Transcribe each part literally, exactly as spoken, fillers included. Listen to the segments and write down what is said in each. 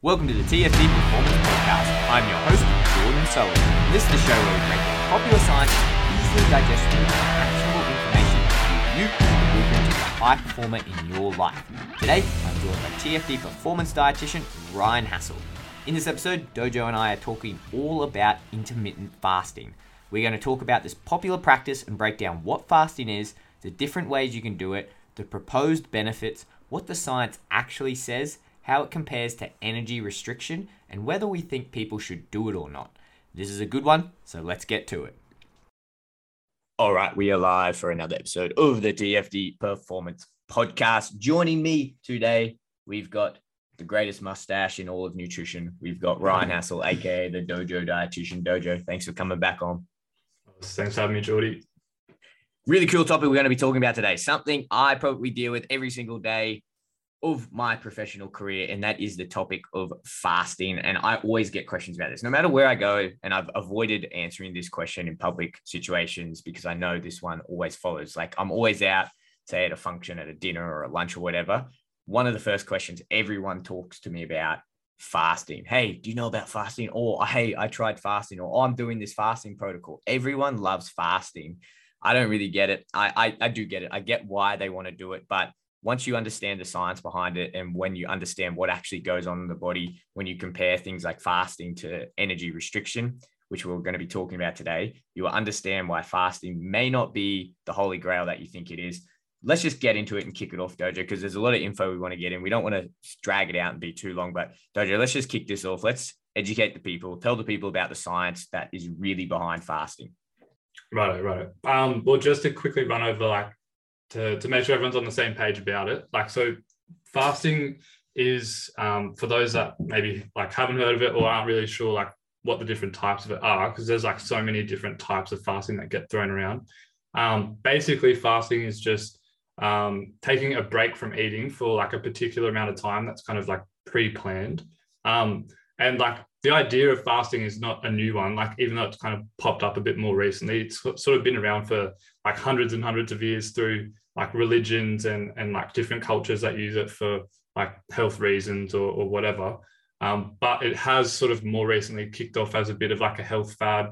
Welcome to the T F D Performance Podcast. I'm your host, Jordan Sullivan. And this is the show where we break down popular science, easily digestible, and actionable information to give you the blueprint to be a high performer in your life. Today, I'm joined by T F D performance dietitian Ryan Hassel. In this episode, Dojo and I are talking all about intermittent fasting. We're going to talk about this popular practice and break down what fasting is, the different ways you can do it, the proposed benefits, what the science actually says, how it compares to energy restriction, and whether we think people should do it or not. This is a good one, so let's get to it. All right, we are live for another episode of the T F D Performance Podcast. Joining me today, we've got the greatest mustache in all of nutrition. We've got Ryan Hassel, aka the Dojo Dietitian. Dojo, thanks for coming back on. Thanks for having me, Jordy. Really cool topic we're going to be talking about today. Something I probably deal with every single day of my professional career, and that is the topic of fasting. And I always get questions about this, no matter where I go. And I've avoided answering this question in public situations because I know this one always follows. Like I'm always out, say at a function, at a dinner or a lunch or whatever. One of the first questions everyone talks to me about fasting. Hey, do you know about fasting? Or hey, I tried fasting, or oh, I'm doing this fasting protocol. Everyone loves fasting. I don't really get it. I, I, I do get it. I get why they want to do it, but once you understand the science behind it, and when you understand what actually goes on in the body, when you compare things like fasting to energy restriction, which we're going to be talking about today, you will understand why fasting may not be the holy grail that you think it is. Let's just get into it and kick it off, Dojo, because there's a lot of info we want to get in. We don't want to drag it out and be too long, but Dojo, let's just kick this off. Let's educate the people, tell the people about the science that is really behind fasting. Right, right. Um, well, just to quickly run over, like, to, to make sure everyone's on the same page about it. Like, so fasting is, um, for those that maybe like haven't heard of it or aren't really sure like what the different types of it are, because there's like so many different types of fasting that get thrown around. Um, basically, fasting is just um, taking a break from eating for like a particular amount of time that's kind of like pre-planned. Um, and like the idea of fasting is not a new one, like even though it's kind of popped up a bit more recently, it's sort of been around for like hundreds and hundreds of years through like religions and, and like different cultures that use it for like health reasons or, or whatever. Um, but it has sort of more recently kicked off as a bit of like a health fad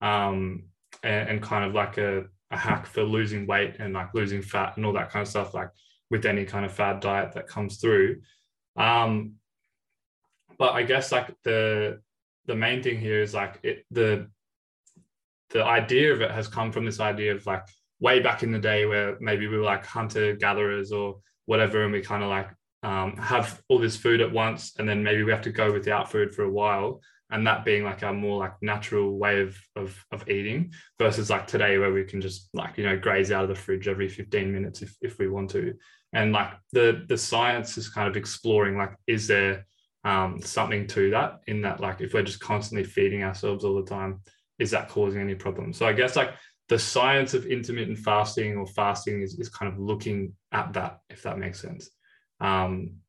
um, and, and kind of like a, a hack for losing weight and like losing fat and all that kind of stuff, like with any kind of fad diet that comes through. Um, But I guess like the the main thing here is like it, the the idea of it has come from this idea of like way back in the day where maybe we were like hunter gatherers or whatever, and we kind of like um, have all this food at once, and then maybe we have to go without food for a while, and that being like our more like natural way of of of eating versus like today where we can just like, you know, graze out of the fridge every fifteen minutes if if we want to. And like the the science is kind of exploring like, is there um something to that, in that like if we're just constantly feeding ourselves all the time, is that causing any problems? So I guess like the science of intermittent fasting or fasting is, is kind of looking at that, if that makes sense. Um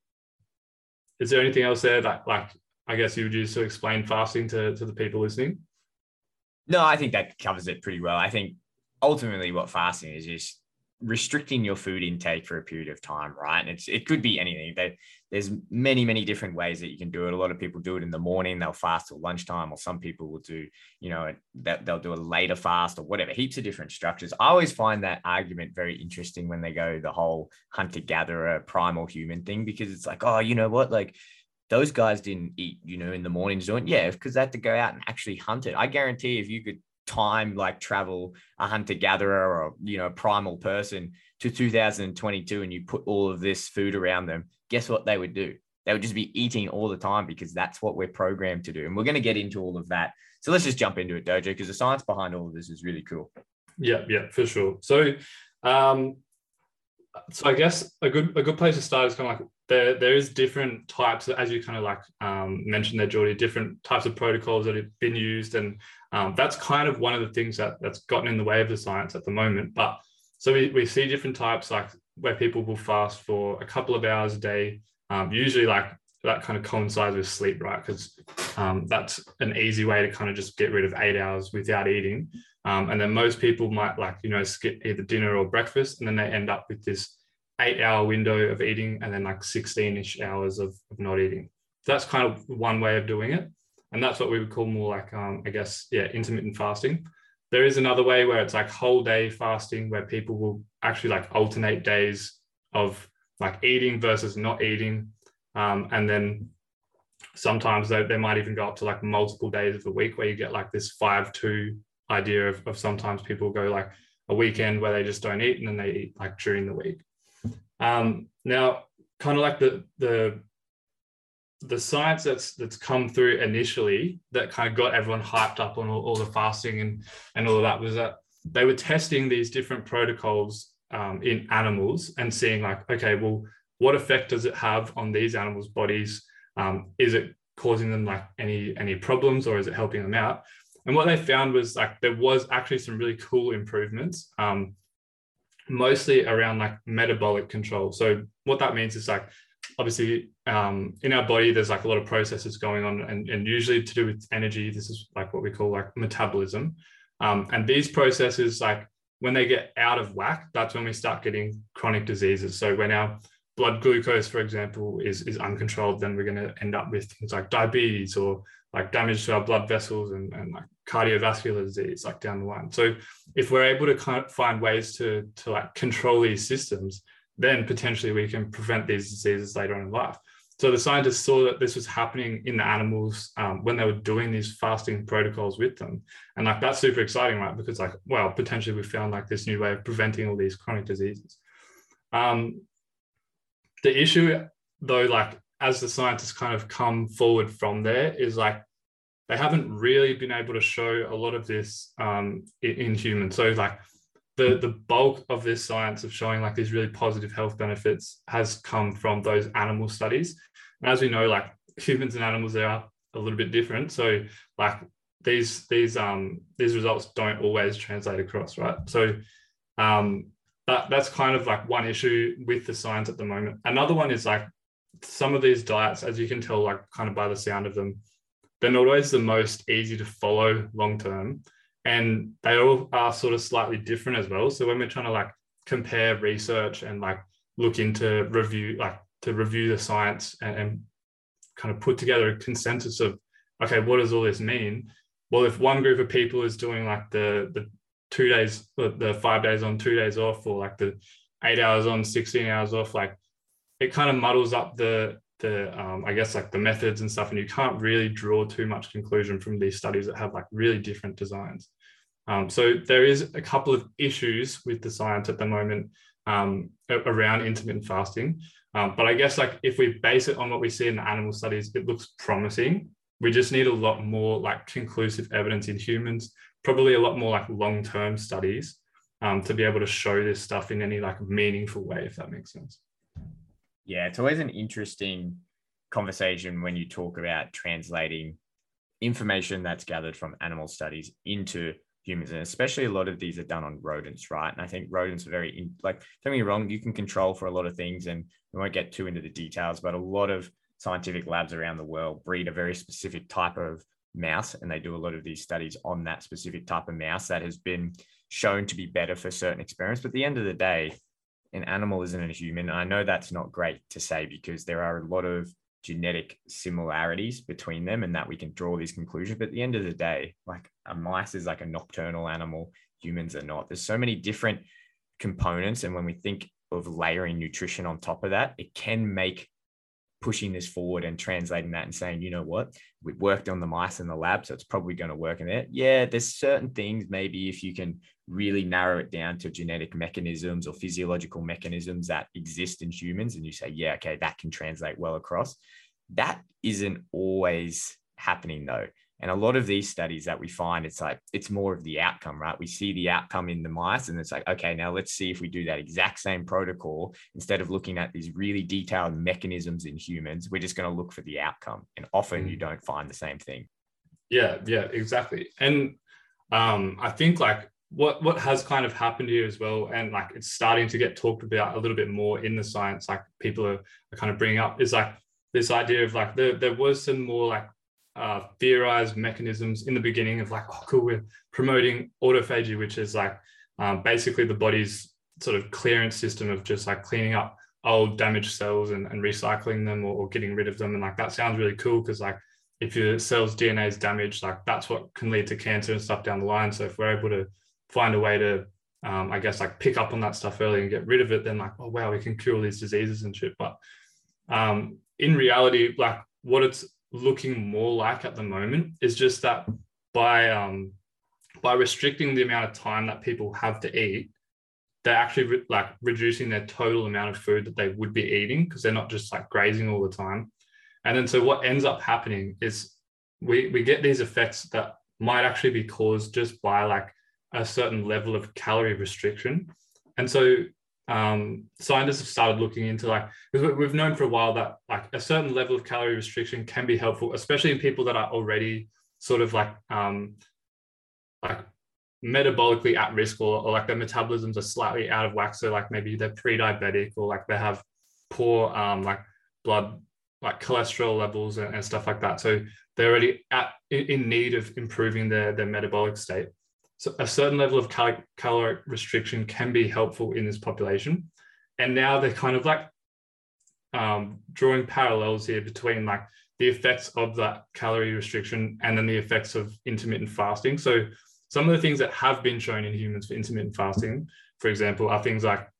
is there anything else there that like I guess you would use to explain fasting to, to the people listening? No, I think that covers it pretty well. I think ultimately what fasting is is restricting your food intake for a period of time, right? And it's it could be anything. There, there's many, many different ways that you can do it. A lot of people do it in the morning, they'll fast till lunchtime, or some people will do, you know, that they'll do a later fast or whatever, heaps of different structures. I always find that argument very interesting when they go the whole hunter-gatherer, primal human thing, because it's like, oh, you know what, like those guys didn't eat, you know, in the mornings, doing, yeah, because they had to go out and actually hunt it. I guarantee if you could time like travel a hunter-gatherer or, you know, a primal person to two thousand twenty-two and you put all of this food around them, guess what they would do? They would just be eating all the time, because that's what we're programmed to do. And we're going to get into all of that. So let's just jump into it, Dojo, because the science behind all of this is really cool. Yeah, yeah, for sure. So um so I guess a good a good place to start is kind of like there there is different types, as you kind of like um, mentioned there, Jordy, different types of protocols that have been used, and um, that's kind of one of the things that that's gotten in the way of the science at the moment. But so we, we see different types, like where people will fast for a couple of hours a day, um, usually like that kind of coincides with sleep, right? Because um, that's an easy way to kind of just get rid of eight hours without eating. Um, and then most people might like, you know, skip either dinner or breakfast, and then they end up with this eight hour window of eating and then like sixteen-ish hours of, of not eating. that's kind of one way of doing it. And that's what we would call more like, um, I guess, yeah, intermittent fasting. There is another way where it's like whole day fasting, where people will actually like alternate days of like eating versus not eating. Um, and then sometimes they, they might even go up to like multiple days of the week, where you get like this five two idea of, of sometimes people go like a weekend where they just don't eat and then they eat like during the week. Um, now, kind of like the, the, the science that's that's come through initially that kind of got everyone hyped up on all, all the fasting and, and all of that was that they were testing these different protocols um, in animals and seeing like, okay, well, what effect does it have on these animals' bodies? Um, is it causing them like any, any problems, or is it helping them out? And what they found was like there was actually some really cool improvements, um, mostly around like metabolic control. So what that means is like, obviously um, in our body, there's like a lot of processes going on, and, and usually to do with energy. This is like what we call like metabolism. Um, and these processes, like when they get out of whack, that's when we start getting chronic diseases. So when our blood glucose, for example, is, is uncontrolled, then we're going to end up with things like diabetes or like damage to our blood vessels and, and like cardiovascular disease like down the line. So if we're able to kind of find ways to, to like control these systems, then potentially we can prevent these diseases later on in life. So the scientists saw that this was happening in the animals um, when they were doing these fasting protocols with them. And like, that's super exciting, right? Because like, well, potentially we found like this new way of preventing all these chronic diseases. Um, the issue though, like as the scientists kind of come forward from there, is like, they haven't really been able to show a lot of this um, in, in humans. So like, The, the bulk of this science of showing like these really positive health benefits has come from those animal studies. And as we know, like humans and animals, they are a little bit different. So like these, these, um, these results don't always translate across, right? So um, that, that's kind of like one issue with the science at the moment. Another one is like some of these diets, as you can tell, like kind of by the sound of them, they're not always the most easy to follow long-term. And they all are sort of slightly different as well. So when we're trying to like compare research and like look into review, like to review the science and, and kind of put together a consensus of, okay, what does all this mean? Well, if one group of people is doing like the, the two days, the five days on, two days off, or like the eight hours on, sixteen hours off, like it kind of muddles up the, the um, I guess like the methods and stuff, and you can't really draw too much conclusion from these studies that have like really different designs. Um, so there is a couple of issues with the science at the moment um, around intermittent fasting. Um, but I guess like if we base it on what we see in the animal studies, it looks promising. We just need a lot more like conclusive evidence in humans, probably a lot more like long-term studies um, to be able to show this stuff in any like meaningful way, if that makes sense. Yeah, it's always an interesting conversation when you talk about translating information that's gathered from animal studies into humans, and especially a lot of these are done on rodents, right? And I think rodents are very, in, like, don't get me wrong, you can control for a lot of things, and we won't get too into the details, but a lot of scientific labs around the world breed a very specific type of mouse, and they do a lot of these studies on that specific type of mouse that has been shown to be better for certain experiments. But at the end of the day, an animal isn't a human. And I know that's not great to say because there are a lot of genetic similarities between them and that we can draw these conclusions. But at the end of the day, like a mice is like a nocturnal animal, humans are not. There's so many different components. And when we think of layering nutrition on top of that, it can make pushing this forward and translating that and saying, you know what, we've worked on the mice in the lab, so it's probably going to work in there. Yeah, there's certain things, maybe if you can really narrow it down to genetic mechanisms or physiological mechanisms that exist in humans, and you say, yeah, okay, that can translate well across. That isn't always happening though. And a lot of these studies that we find, it's like, it's more of the outcome, right? We see the outcome in the mice and it's like, okay, now let's see if we do that exact same protocol, instead of looking at these really detailed mechanisms in humans, we're just going to look for the outcome. And often you don't find the same thing. Yeah, yeah, exactly. And um, I think like what, what has kind of happened here as well, and like it's starting to get talked about a little bit more in the science, like people are, are kind of bringing up, is like this idea of like, there, there was some more like Uh, theorized mechanisms in the beginning of like, oh, cool, we're promoting autophagy, which is like um, basically the body's sort of clearance system of just like cleaning up old damaged cells and, and recycling them or, or getting rid of them. And like, that sounds really cool because like if your cell's D N A is damaged, like that's what can lead to cancer and stuff down the line. So if we're able to find a way to, um, I guess, like pick up on that stuff early and get rid of it, then like, oh, wow, we can cure these diseases and shit. But um, in reality, like what it's looking more like at the moment is just that by, um, by restricting the amount of time that people have to eat, they're actually re- like reducing their total amount of food that they would be eating because they're not just like grazing all the time. And then so what ends up happening is we, we get these effects that might actually be caused just by like a certain level of calorie restriction. And so um, scientists have started looking into like, because we've known for a while that like a certain level of calorie restriction can be helpful, especially in people that are already sort of like, um, like metabolically at risk or, or like their metabolisms are slightly out of whack. So like maybe they're pre-diabetic or like they have poor um, like blood, like cholesterol levels and, and stuff like that. So they're already at in need of improving their, their metabolic state. So a certain level of cal- caloric restriction can be helpful in this population. And now they're kind of like um, drawing parallels here between like the effects of that calorie restriction and then the effects of intermittent fasting. So some of the things that have been shown in humans for intermittent fasting, for example, are things like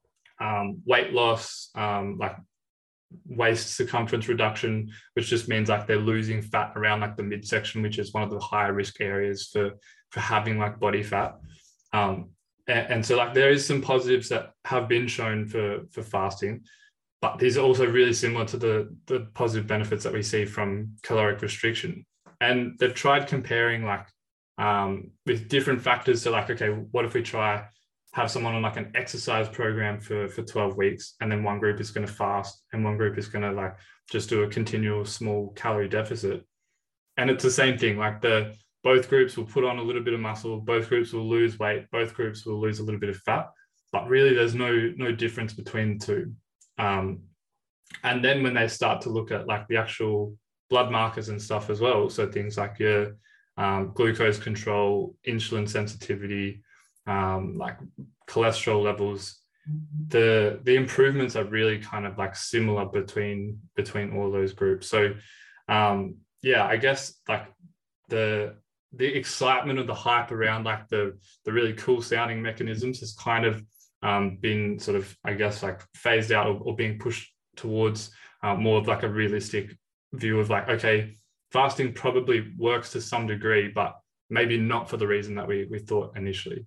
um, weight loss, um, like waist circumference reduction, which just means like they're losing fat around like the midsection, which is one of the higher risk areas for, for having like body fat. Um, and, and so like there is some positives that have been shown for, for fasting, but these are also really similar to the, the positive benefits that we see from caloric restriction. And they've tried comparing like um, with different factors. So like, okay, what if we try have someone on like an exercise program for, for twelve weeks, and then one group is going to fast and one group is going to like just do a continual small calorie deficit. And it's the same thing, like the both groups will put on a little bit of muscle, both groups will lose weight, both groups will lose a little bit of fat, but really there's no, no difference between the two. Um, and then when they start to look at like the actual blood markers and stuff as well, so things like your um, glucose control, insulin sensitivity, um, like cholesterol levels, the the improvements are really kind of like similar between between all those groups. So um, yeah, I guess like the the excitement of the hype around like the the really cool sounding mechanisms has kind of um, been sort of, I guess, like phased out or, or being pushed towards uh, more of like a realistic view of like, okay, fasting probably works to some degree, but maybe not for the reason that we we thought initially.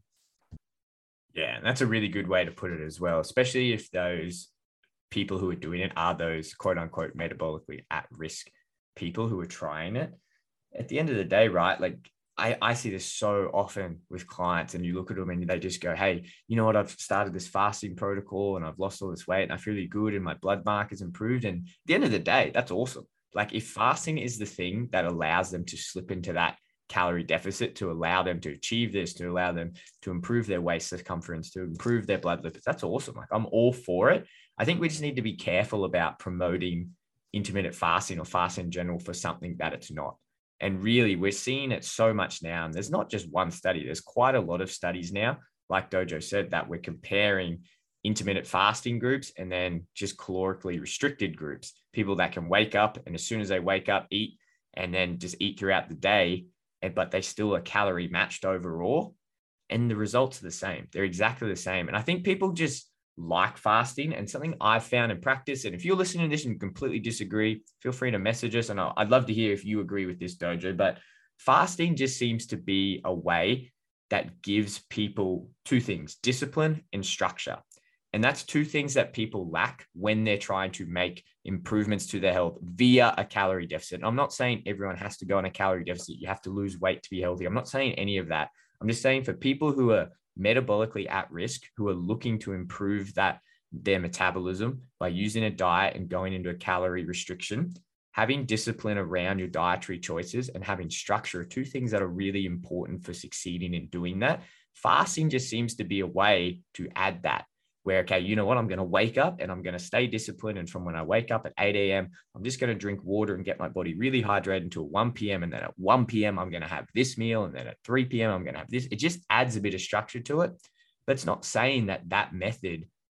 Yeah, and that's a really good way to put it as well, especially if those people who are doing it are those quote unquote metabolically at risk people who are trying it. At the end of the day, right? Like I, I see this so often with clients, and you look at them and they just go, hey, you know what? I've started this fasting protocol and I've lost all this weight and I feel really good and my blood markers improved. And at the end of the day, that's awesome. Like if fasting is the thing that allows them to slip into that calorie deficit, to allow them to achieve this, to allow them to improve their waist circumference, to improve their blood lipids, that's awesome. Like I'm all for it. I think we just need to be careful about promoting intermittent fasting or fasting in general for something that it's not. And really, we're seeing it so much now. And there's not just one study. There's quite a lot of studies now, like Dojo said, that we're comparing intermittent fasting groups and then just calorically restricted groups, people that can wake up and as soon as they wake up, eat, and then just eat throughout the day. And, but they still are calorie matched overall. And the results are the same. They're exactly the same. And I think people just like fasting, and something I've found in practice. And if you're listening to this and you completely disagree, feel free to message us. And I'd love to hear if you agree with this, Dojo. But fasting just seems to be a way that gives people two things: discipline and structure. And that's two things that people lack when they're trying to make improvements to their health via a calorie deficit. And I'm not saying everyone has to go on a calorie deficit. You have to lose weight to be healthy. I'm not saying any of that. I'm just saying for people who are metabolically at risk, who are looking to improve that their metabolism by using a diet and going into a calorie restriction, having discipline around your dietary choices and having structure are two things that are really important for succeeding in doing that. Fasting just seems to be a way to add that, where, okay, you know what, I'm going to wake up and I'm going to stay disciplined. And from when I wake up at eight a.m., I'm just going to drink water and get my body really hydrated until one p.m. And then at one p.m., I'm going to have this meal. And then at three p.m., I'm going to have this. It just adds a bit of structure to it. But it's not saying that that method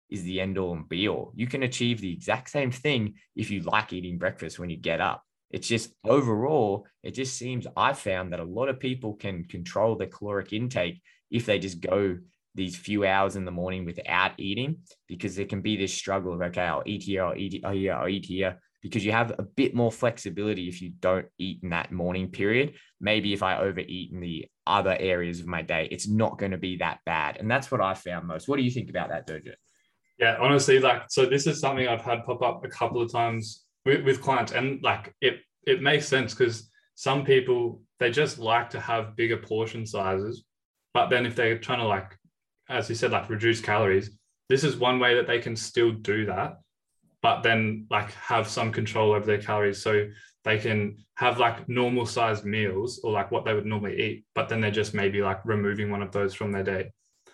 is the end all and be all. You can achieve the exact same thing if you like eating breakfast when you get up. It's just overall, it just seems I've found that a lot of people can control their caloric intake if they just go these few hours in the morning without eating, because there can be this struggle of, okay, I'll eat here, I'll eat here, I'll eat here, because you have a bit more flexibility if you don't eat in that morning period. Maybe if I overeat in the other areas of my day, it's not going to be that bad. And that's what I found most. What do you think about that, Dojo? Yeah, honestly, like, so this is something I've had pop up a couple of times with, with clients, and like it, it makes sense because some people, they just like to have bigger portion sizes. But then if they're trying to, like, as you said, like reduce calories, this is one way that they can still do that, but then like have some control over their calories. So they can have like normal sized meals or like what they would normally eat, but then they're just maybe like removing one of those from their day.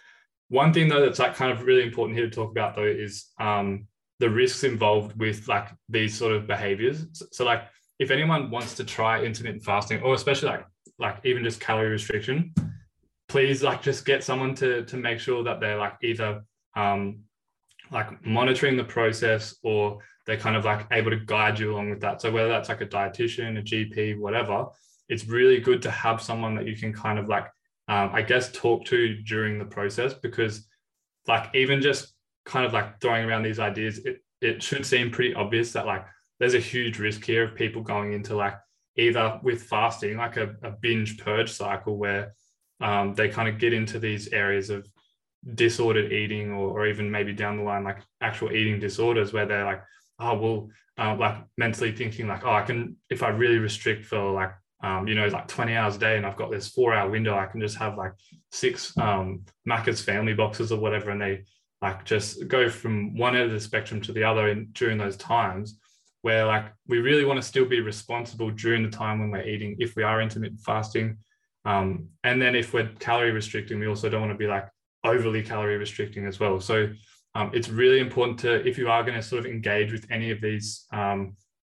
One thing though that's like kind of really important here to talk about though is um, the risks involved with like these sort of behaviors. So, so like if anyone wants to try intermittent fasting, or especially like like even just calorie restriction, please like just get someone to to make sure that they're like either um, like monitoring the process, or they're kind of like able to guide you along with that. So whether that's like a dietitian, a G P, whatever, it's really good to have someone that you can kind of like, um, I guess, talk to during the process, because like even just kind of like throwing around these ideas, it, it should seem pretty obvious that like there's a huge risk here of people going into like either with fasting, like a, a binge purge cycle where um, they kind of get into these areas of disordered eating, or, or even maybe down the line, like actual eating disorders where they're like, oh, well, uh, like mentally thinking like, oh, I can, if I really restrict for like, um, you know, like twenty hours a day and I've got this four hour window, I can just have like six um, Macca's family boxes or whatever. And they like just go from one end of the spectrum to the other in, during those times where like we really want to still be responsible during the time when we're eating, if we are intermittent fasting. Um, and then if we're calorie restricting, we also don't want to be like overly calorie restricting as well. So um, it's really important to, if you are going to sort of engage with any of these, um,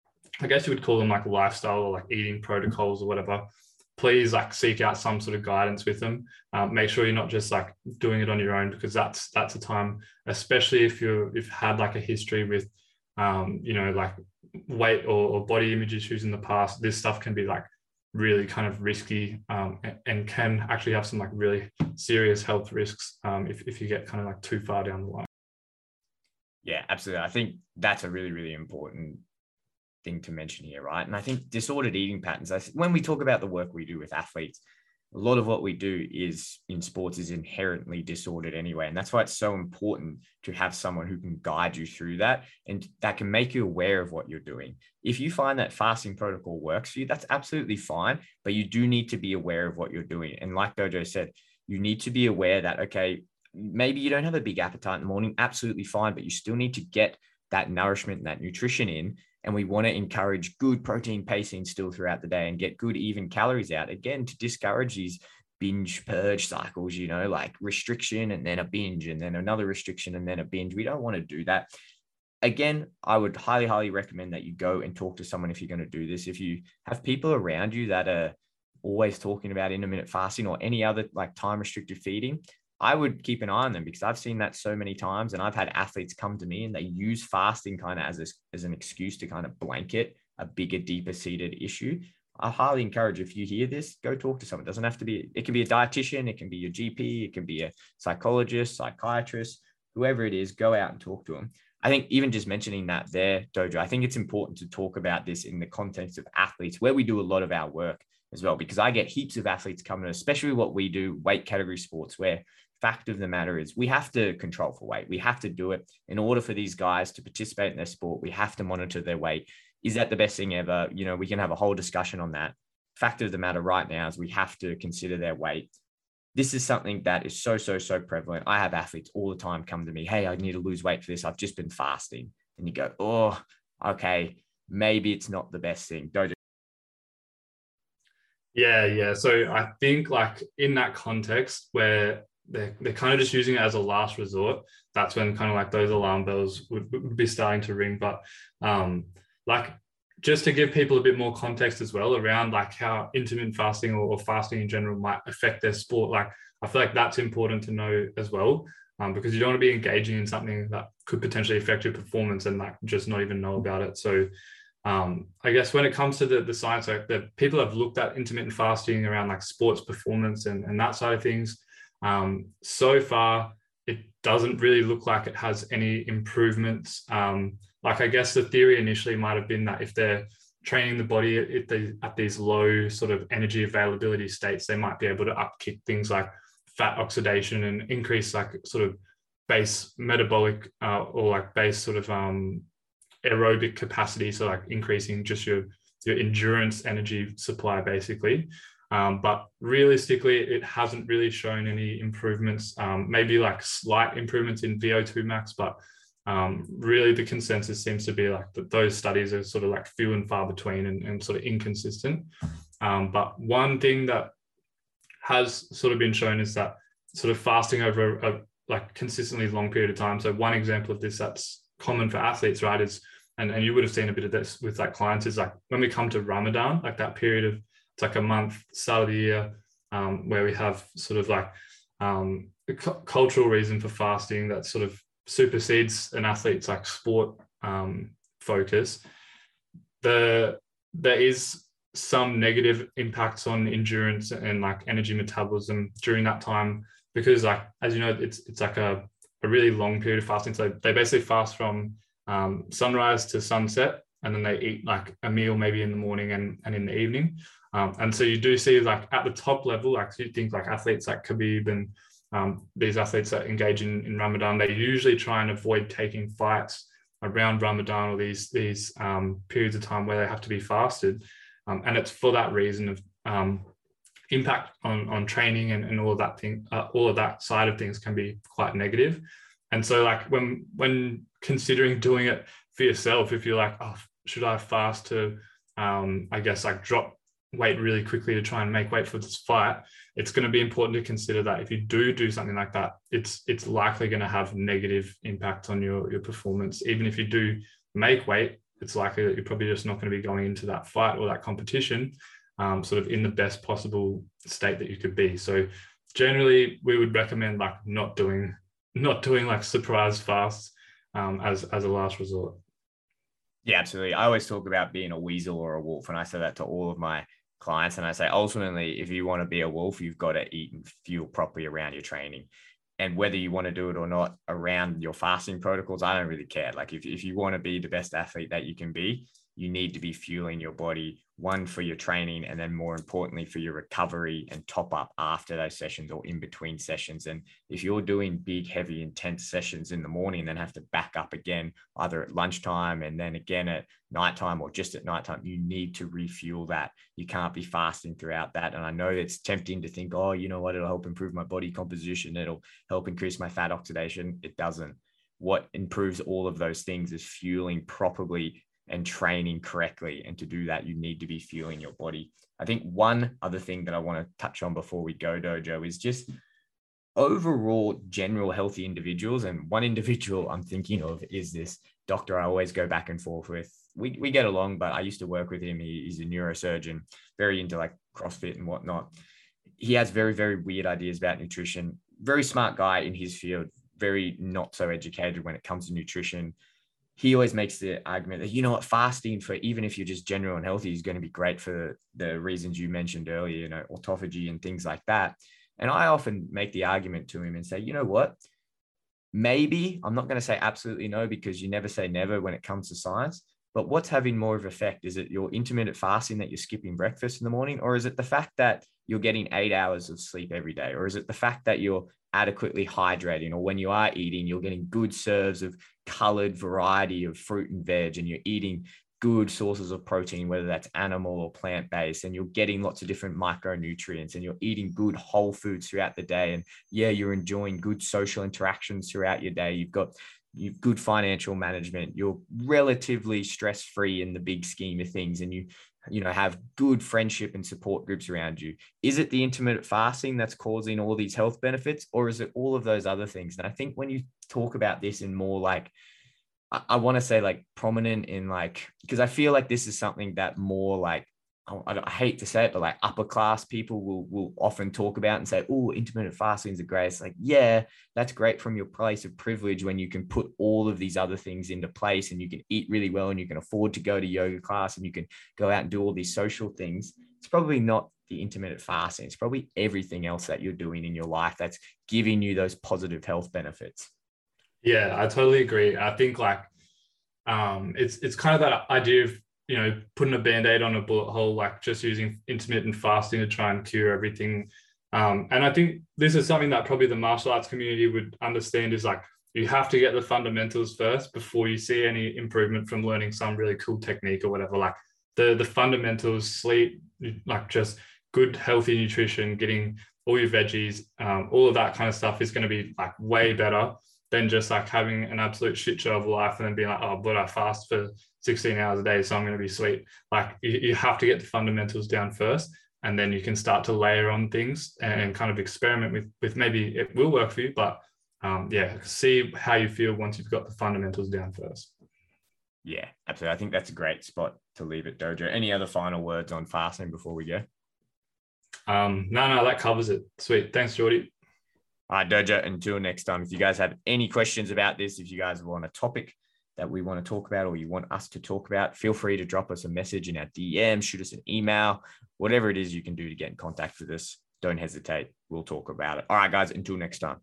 I guess you would call them like lifestyle or like eating protocols or whatever, please like seek out some sort of guidance with them. Um, make sure you're not just like doing it on your own, because that's that's a time, especially if you're, if you've had like a history with, um, you know, like weight or, or body image issues in the past. This stuff can be like really kind of risky um, and, and can actually have some like really serious health risks um, if, if you get kind of like too far down the line. Yeah, absolutely. I think that's a really, really important thing to mention here, right? And I think disordered eating patterns, I, when we talk about the work we do with athletes, a lot of what we do is in sports is inherently disordered anyway. And that's why it's so important to have someone who can guide you through that and that can make you aware of what you're doing. If you find that fasting protocol works for you, that's absolutely fine, but you do need to be aware of what you're doing. And like Dojo said, you need to be aware that, okay, maybe you don't have a big appetite in the morning, absolutely fine, but you still need to get that nourishment and that nutrition in. And we want to encourage good protein pacing still throughout the day and get good even calories out, again, to discourage these binge purge cycles, you know, like restriction and then a binge and then another restriction and then a binge. We don't want to do that. Again, I would highly, highly recommend that you go and talk to someone if you're going to do this. If you have people around you that are always talking about intermittent fasting or any other like time restricted feeding, I would keep an eye on them, because I've seen that so many times, and I've had athletes come to me and they use fasting kind of as, a, as an excuse to kind of blanket a bigger, deeper seated issue. I highly encourage, if you hear this, go talk to someone. It doesn't have to be, it can be a dietitian, it can be your G P, it can be a psychologist, psychiatrist, whoever it is, go out and talk to them. I think even just mentioning that there, Dojo, I think it's important to talk about this in the context of athletes, where we do a lot of our work as well, because I get heaps of athletes coming, especially what we do, weight category sports, where fact of the matter is we have to control for weight. We have to do it in order for these guys to participate in their sport. We have to monitor their weight. Is that the best thing ever? You know, we can have a whole discussion on that. Fact of the matter right now is we have to consider their weight. This is something that is so, so, so prevalent. I have athletes all the time come to me, hey, I need to lose weight for this. I've just been fasting. And you go, oh, okay, maybe it's not the best thing. Dojo. Yeah, yeah. So I think like in that context where they're, they're kind of just using it as a last resort, that's when kind of like those alarm bells would, would be starting to ring. But um, like just to give people a bit more context as well around like how intermittent fasting or, or fasting in general might affect their sport, like I feel like that's important to know as well. um, because you don't want to be engaging in something that could potentially affect your performance and like just not even know about it. So um, I guess when it comes to the, the science, like the people have looked at intermittent fasting around like sports performance and, and that side of things. Um, so far, it doesn't really look like it has any improvements. Um, like I guess the theory initially might have been that if they're training the body at, the, at these low sort of energy availability states, they might be able to upkick things like fat oxidation and increase like sort of base metabolic uh, or like base sort of um, aerobic capacity. So like increasing just your, your endurance energy supply basically. Um, but realistically, it hasn't really shown any improvements, um, maybe like slight improvements in V O two max, but um, really the consensus seems to be like that those studies are sort of like few and far between and, and sort of inconsistent. Um, but one thing that has sort of been shown is that sort of fasting over a, a like consistently long period of time. So one example of this that's common for athletes, right, is, and, and you would have seen a bit of this with like clients, is like when we come to Ramadan, like that period of, it's like a month, start of the year, um, where we have sort of like um, a cu- cultural reason for fasting that sort of supersedes an athlete's like sport um, focus. The there is some negative impacts on endurance and like energy metabolism during that time because, like as you know, it's it's like a, a really long period of fasting. So they basically fast from um, sunrise to sunset, and then they eat like a meal maybe in the morning and, and in the evening. Um, and so you do see like at the top level, like you think like athletes like Khabib and um, these athletes that engage in, in Ramadan, they usually try and avoid taking fights around Ramadan or these, these um, periods of time where they have to be fasted. Um, and it's for that reason of um, impact on, on training and, and all of that thing, uh, all of that side of things can be quite negative. And so like when, when considering doing it for yourself, if you're like, oh, should I fast to, um, I guess like drop weight really quickly to try and make weight for this fight, it's going to be important to consider that if you do do something like that, it's it's likely going to have negative impact on your, your performance. Even if you do make weight, it's likely that you're probably just not going to be going into that fight or that competition um, sort of in the best possible state that you could be. So generally, we would recommend like not doing not doing like surprise fasts um, as as a last resort. Yeah, absolutely. I always talk about being a weasel or a wolf, and I say that to all of my clients. And I say, ultimately, if you want to be a wolf, you've got to eat and fuel properly around your training. And whether you want to do it or not around your fasting protocols, I don't really care. Like if, if you want to be the best athlete that you can be, you need to be fueling your body, one, for your training, and then more importantly for your recovery and top up after those sessions or in between sessions. And if you're doing big, heavy, intense sessions in the morning, then have to back up again, either at lunchtime and then again at nighttime or just at nighttime, you need to refuel that. You can't be fasting throughout that. And I know it's tempting to think, oh, you know what, it'll help improve my body composition. It'll help increase my fat oxidation. It doesn't. What improves all of those things is fueling properly and training correctly. And to do that, you need to be fueling your body. I think one other thing that I want to touch on before we go, Dojo, is just overall general healthy individuals. And one individual I'm thinking of is this doctor I always go back and forth with. We, we get along, but I used to work with him. He, he's a neurosurgeon, very into like CrossFit and whatnot. He has very, very weird ideas about nutrition. Very smart guy in his field, very not so educated when it comes to nutrition. He always makes the argument that, you know what, fasting for, even if you're just general and healthy, is going to be great for the reasons you mentioned earlier, you know, autophagy and things like that. And I often make the argument to him and say, you know what, maybe, I'm not going to say absolutely no, because you never say never when it comes to science, but what's having more of effect? Is it your intermittent fasting that you're skipping breakfast in the morning? Or is it the fact that you're getting eight hours of sleep every day? Or is it the fact that you're adequately hydrating, or when you are eating, you're getting good serves of colored variety of fruit and veg, and you're eating good sources of protein, whether that's animal or plant-based, and you're getting lots of different micronutrients, and you're eating good whole foods throughout the day. And yeah, you're enjoying good social interactions throughout your day. You've got you've good financial management. You're relatively stress-free in the big scheme of things, and you you know, have good friendship and support groups around you. Is it the intermittent fasting that's causing all these health benefits, or is it all of those other things? And I think when you talk about this in more like, I, I want to say like prominent in like, because I feel like this is something that more like I, I hate to say it, but like upper class people will will often talk about and say, oh, intermittent fasting is a great. It's like, yeah, that's great from your place of privilege when you can put all of these other things into place and you can eat really well and you can afford to go to yoga class and you can go out and do all these social things. It's probably not the intermittent fasting. It's probably everything else that you're doing in your life that's giving you those positive health benefits. Yeah, I totally agree. I think like um, it's it's kind of that idea of, you know, putting a Band-Aid on a bullet hole, like just using intermittent fasting to try and cure everything. Um, and I think this is something that probably the martial arts community would understand, is like, you have to get the fundamentals first before you see any improvement from learning some really cool technique or whatever. Like the, the fundamentals, sleep, like just good, healthy nutrition, getting all your veggies, um, all of that kind of stuff is going to be like way better than just like having an absolute shit show of life and then being like, oh, but I fast for sixteen hours a day, so I'm going to be sweet. Like you, you have to get the fundamentals down first, and then you can start to layer on things and kind of experiment with, with maybe it will work for you, but um, yeah, see how you feel once you've got the fundamentals down first. Yeah, absolutely. I think that's a great spot to leave it, Dojo. Any other final words on fasting before we go? Um, no, no, that covers it. Sweet. Thanks, Geordie. All right, Dojo, until next time, if you guys have any questions about this, if you guys want a topic that we want to talk about or you want us to talk about, feel free to drop us a message in our D M, shoot us an email, whatever it is you can do to get in contact with us. Don't hesitate. We'll talk about it. All right, guys, until next time.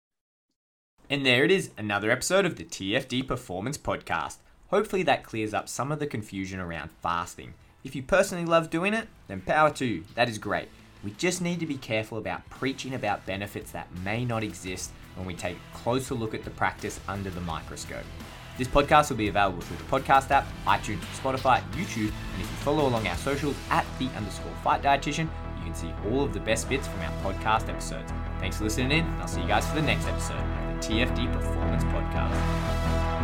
And there it is, another episode of the T F D Performance Podcast. Hopefully that clears up some of the confusion around fasting. If you personally love doing it, then power to you. That is great. We just need to be careful about preaching about benefits that may not exist when we take a closer look at the practice under the microscope. This podcast will be available through the podcast app, iTunes, Spotify, YouTube, and if you follow along our socials at the underscore fight dietitian, you can see all of the best bits from our podcast episodes. Thanks for listening in, and I'll see you guys for the next episode of the T F D Performance Podcast.